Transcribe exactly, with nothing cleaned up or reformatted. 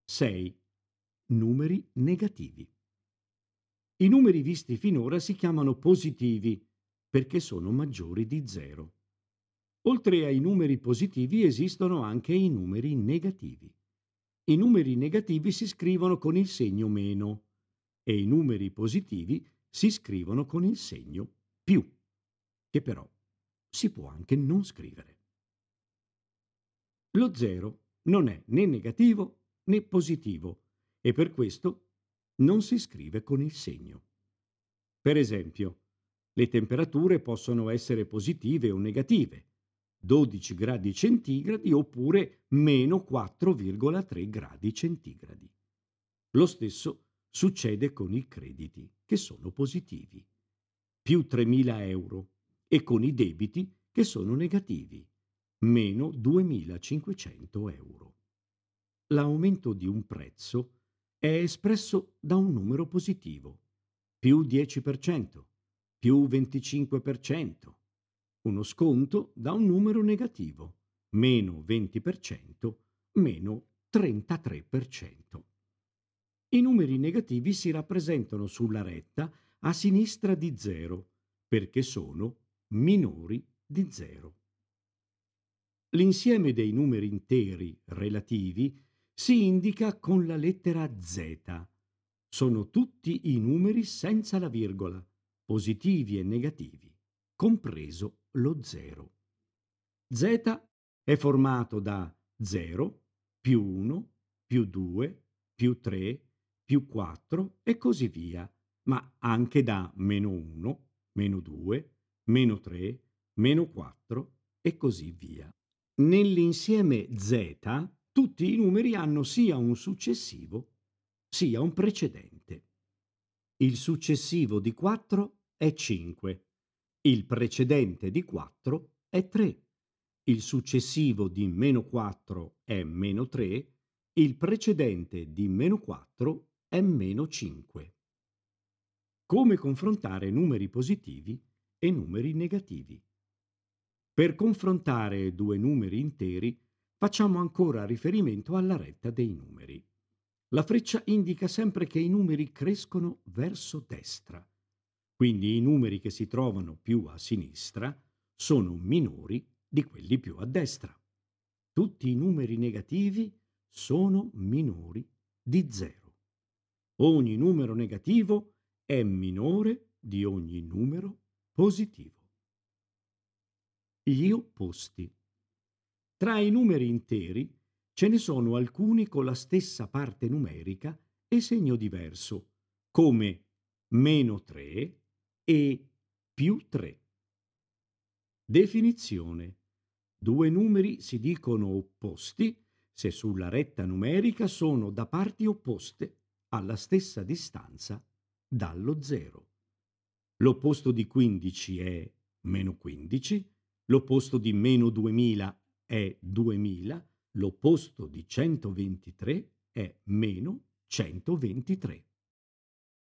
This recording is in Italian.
sei. Numeri negativi. I numeri visti finora si chiamano positivi perché sono maggiori di zero. Oltre ai numeri positivi esistono anche i numeri negativi. I numeri negativi si scrivono con il segno meno e i numeri positivi si scrivono con il segno più, che però si può anche non scrivere. Lo zero non è né negativo né positivo e per questo non si scrive con il segno. Per esempio, le temperature possono essere positive o negative, dodici gradi centigradi oppure meno quattro virgola tre gradi centigradi. Lo stesso succede con i crediti, che sono positivi, più tremila euro, e con i debiti, che sono negativi, meno duemilacinquecento euro. L'aumento di un prezzo è espresso da un numero positivo, più dieci per cento, più venticinque per cento. Uno sconto da un numero negativo, meno venti per cento, meno trentatré per cento. I numeri negativi si rappresentano sulla retta a sinistra di zero, perché sono minori di zero. L'insieme dei numeri interi relativi si indica con la lettera Z. Sono tutti i numeri senza la virgola, positivi e negativi, compreso lo zero. Z è formato da zero, più uno, più due, più tre, più quattro e così via, ma anche da meno uno, meno due, meno tre, meno quattro e così via. Nell'insieme Z tutti i numeri hanno sia un successivo sia un precedente. Il successivo di quattro è cinque, il precedente di quattro è tre, il successivo di meno quattro è meno tre, il precedente di meno quattro è meno cinque. Come confrontare numeri positivi e numeri negativi? Per confrontare due numeri interi facciamo ancora riferimento alla retta dei numeri. La freccia indica sempre che i numeri crescono verso destra, quindi i numeri che si trovano più a sinistra sono minori di quelli più a destra. Tutti i numeri negativi sono minori di zero. Ogni numero negativo è minore di ogni numero positivo. Gli opposti. Tra i numeri interi ce ne sono alcuni con la stessa parte numerica e segno diverso, come meno tre e più tre. Definizione. Due numeri si dicono opposti se sulla retta numerica sono da parti opposte alla stessa distanza dallo zero. L'opposto di quindici è meno quindici, l'opposto di meno duemila è duemila, l'opposto di centoventitré è meno centoventitré.